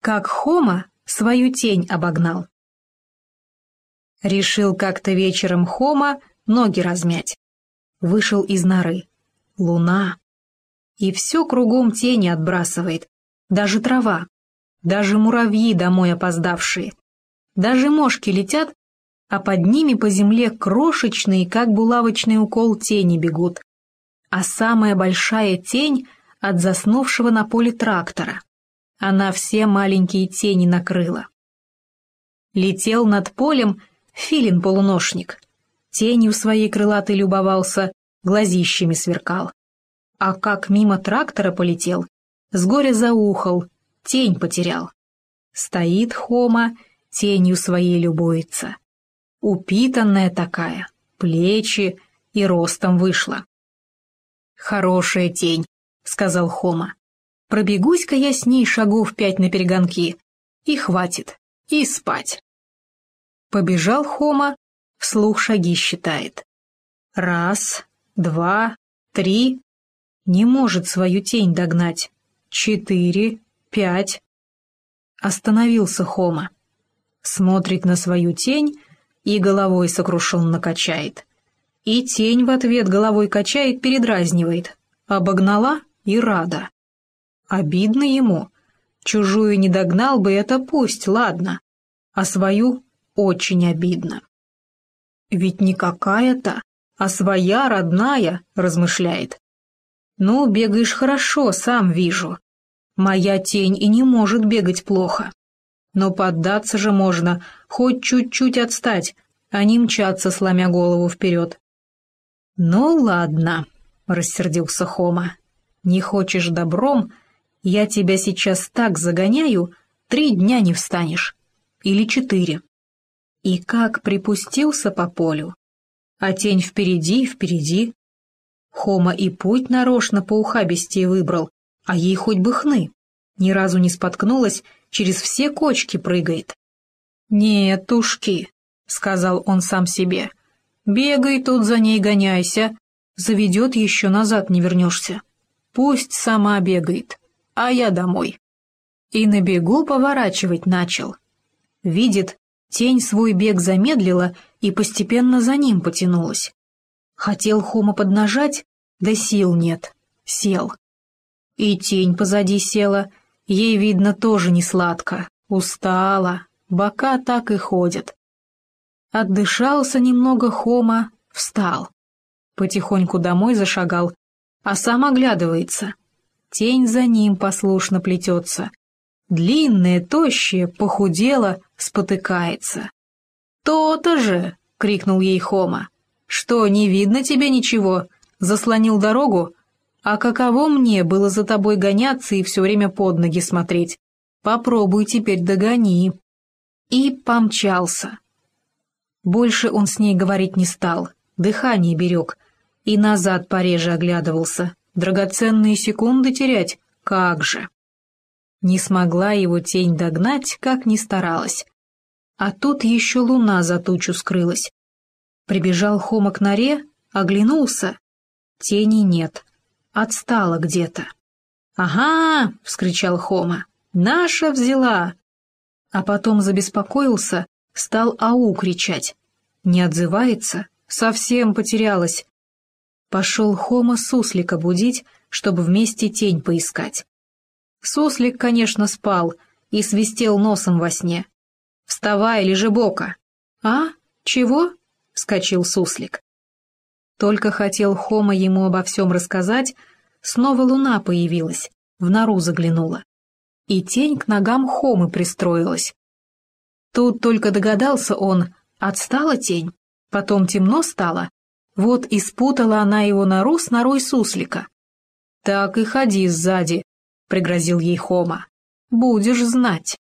Как Хома свою тень обогнал. Решил как-то вечером Хома ноги размять. Вышел из норы. Луна. И все кругом тени отбрасывает. Даже трава. Даже муравьи домой опоздавшие. Даже мошки летят, а под ними по земле крошечные, как булавочный укол, тени бегут. А самая большая тень от заснувшего на поле трактора. Она все маленькие тени накрыла. Летел над полем филин-полуношник. Тенью своей крылатой любовался, глазищами сверкал. А как мимо трактора полетел, с горя заухал, тень потерял. Стоит Хома, тенью своей любуется. Упитанная такая, плечи и ростом вышла. «Хорошая тень», — сказал Хома. «Пробегусь-ка я с ней шагов 5 наперегонки, и хватит, и спать». Побежал Хома, вслух шаги считает. 1, 2, 3. Не может свою тень догнать. 4, 5. Остановился Хома. Смотрит на свою тень и головой сокрушенно качает. И тень в ответ головой качает, передразнивает. Обогнала и рада. Обидно ему. Чужую не догнал бы, это пусть, ладно. А свою очень обидно. Ведь не какая-то, а своя, родная, размышляет. Ну, бегаешь хорошо, сам вижу. Моя тень и не может бегать плохо. Но поддаться же можно, хоть чуть-чуть отстать, а не мчаться, сломя голову вперед. Ну, ладно, рассердился Хома. Не хочешь добром, я тебя сейчас так загоняю, 3 дня не встанешь. Или 4. И как припустился по полю. А тень впереди. Хома и путь нарочно по ухабисти выбрал, а ей хоть бы хны. Ни разу не споткнулась, через все кочки прыгает. «Нет, тушки», — сказал он сам себе, — «бегай тут за ней, гоняйся, заведет, еще назад не вернешься. Пусть сама бегает, а я домой». И на бегу поворачивать начал. Видит, тень свой бег замедлила и постепенно за ним потянулась. Хотел Хома поднажать, да сил нет, сел. И тень позади села, ей, видно, тоже не сладко, устала, бока так и ходят. Отдышался немного Хома, встал. Потихоньку домой зашагал, а сам оглядывается. Тень за ним послушно плетется. Длинная, тощая, похудела, спотыкается. «То-то же!» — крикнул ей Хома. «Что, не видно тебе ничего? Заслонил дорогу? А каково мне было за тобой гоняться и все время под ноги смотреть? Попробуй теперь догони». И помчался. Больше он с ней говорить не стал, дыхание берег, и назад пореже оглядывался. Драгоценные секунды терять? Как же! Не смогла его тень догнать, как ни старалась. А тут еще луна за тучу скрылась. Прибежал Хома к норе, оглянулся. Тени нет, отстала где-то. «Ага!» — вскричал Хома. «Наша взяла!» А потом забеспокоился, стал «ау» кричать. Не отзывается, совсем потерялась. Пошел Хома суслика будить, чтобы вместе тень поискать. Суслик, конечно, спал и свистел носом во сне. «Вставай, лежебока!» «А? Чего?» — вскочил суслик. Только хотел Хома ему обо всем рассказать, снова луна появилась, в нору заглянула. И тень к ногам Хомы пристроилась. Тут только догадался он, отстала тень, потом темно стало, вот и спутала она его нору с норой суслика. «Так и ходи сзади», — пригрозил ей Хома, — «будешь знать».